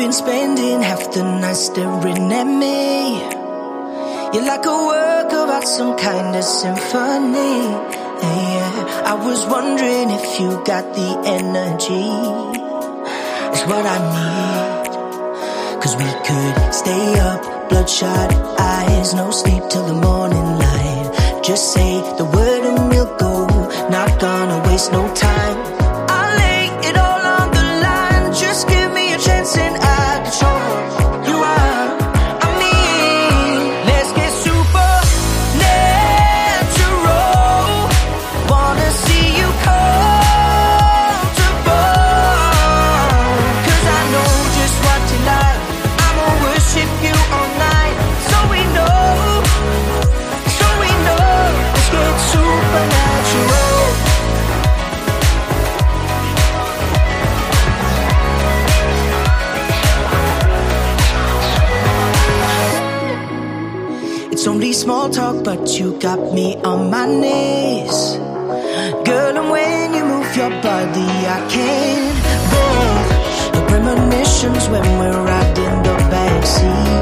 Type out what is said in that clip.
Spending half the night staring at me. You're like a work of art, some kind of symphony. Yeah. I was wondering if you got the energy. It's what I need. 'Cause we could stay up, bloodshot eyes, no sleep till the morning light. Just say the word and we'll go. Not gonna waste no time. I'll lay it all on the line. Just give me a chance and you are, I mean, let's get supernatural. Wanna see you comfortable. 'Cause I know just what you like. I'ma worship you all night. So we know, let's get supernatural. It's only small talk, but you got me on my knees. Girl, and when you move your body, I can't breathe. The premonitions when we're riding the backseat.